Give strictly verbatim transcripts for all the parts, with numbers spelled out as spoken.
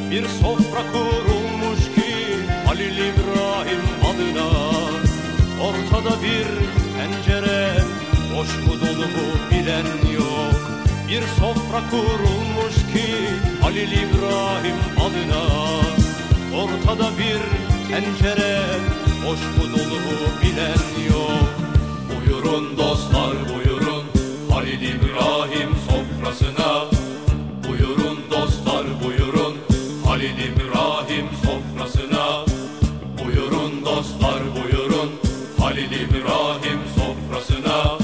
Bir sofra kurulmuş ki Halil İbrahim adına. Ortada bir tencere, boş mu dolu mu bilen yok. Bir sofra kurulmuş ki Halil İbrahim adına. Ortada bir tencere, boş mu dolu mu bilen yok. Buyurun dostlar buyurun Halil İbrahim sofrasına. Buyurun dostlar buyurun Halil İbrahim sofrasına. Buyurun dostlar buyurun Halil İbrahim sofrasına.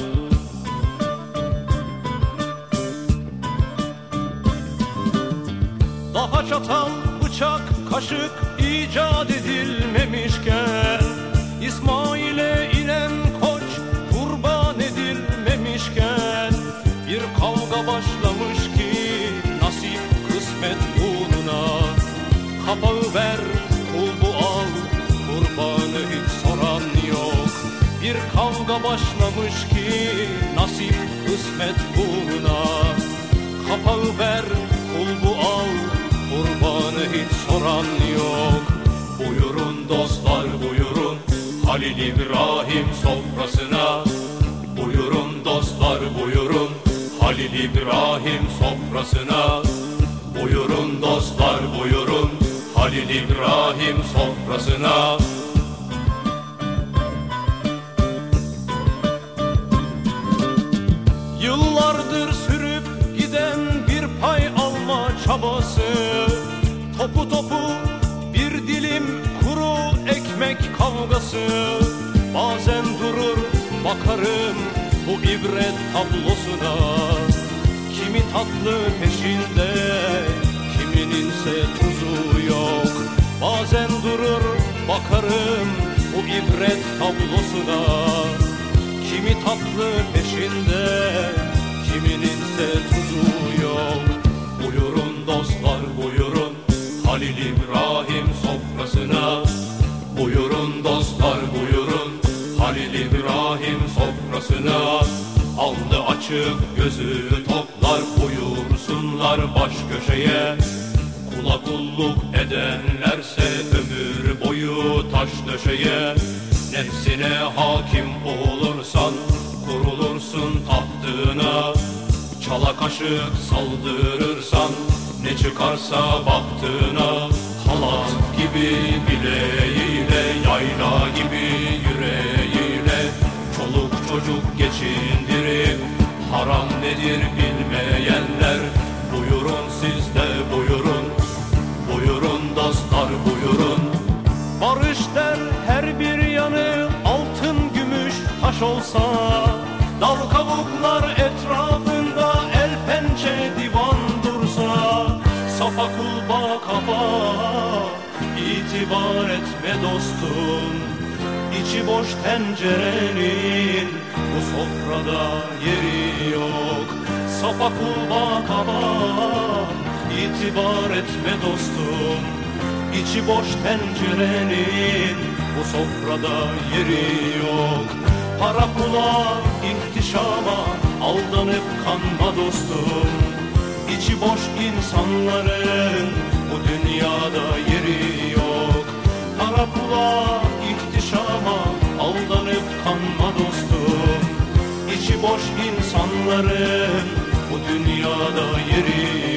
Daha çatal, bıçak, kaşık icat edilmemişken, İsmail'e inen koç kurban edilmemişken, bir kavga başlamış ki nasip kısmet uğruna. Kapağı ver, kulbu al, kurbanı hiç soran yok. Bir kavga başlamış ki nasip kısmet uğruna. Kapağı ver, kulbu al, kurbanı hiç soran yok. Buyurun dostlar buyurun Halil İbrahim sofrasına. Buyurun dostlar buyurun Halil İbrahim sofrasına. Buyurun dostlar buyurun Halil İbrahim sofrasına. Yıllardır sürüp giden bir pay alma çabası, topu topu bir dilim kuru ekmek kavgası. Bazen durur bakarım bu ibret tablosuna. Kimi tatlı peşinde, kimininse tuzu yok. Bazen durur bakarım bu ibret tablosuna. Kimi tatlı peşinde, kimininse tuzu yok. Buyurun dostlar buyurun Halil İbrahim sofrasına. Buyurun dostlar buyurun Halil İbrahim sofrasına. Alnı açık gözü toplar buyursunlar baş köşeye. Kula kulluk edenlerse ömür boyu taş döşeye. Nefsine hakim olursan kurulursun tahtına. Çala kaşık saldırırsan ne çıkarsa baktığına. Halat gibi bileğiyle, yayla gibi yüreğiyle çoluk çocuk geçindirip haram nedir bilmeyenler. Buyurun siz de buyurun, buyurun dostlar buyurun. Barış der her bir yanı altın gümüş taş olsa, dal kavuklar etrafında el pençe divan dursa. Sapa kulba kaba itibar etme dostum. İçi boş tencerenin bu sofrada yeri yok. Sapa kulba kaba itibar etme dostum. İçi boş tencerenin bu sofrada yeri yok. Para pula ihtişama aldanıp kanma dostum. İçi boş insanların bu dünyada yeri yok. Para pula ihtişama aldanıp kanma dostum. İçi boş insanların bu dünyada yeri yok.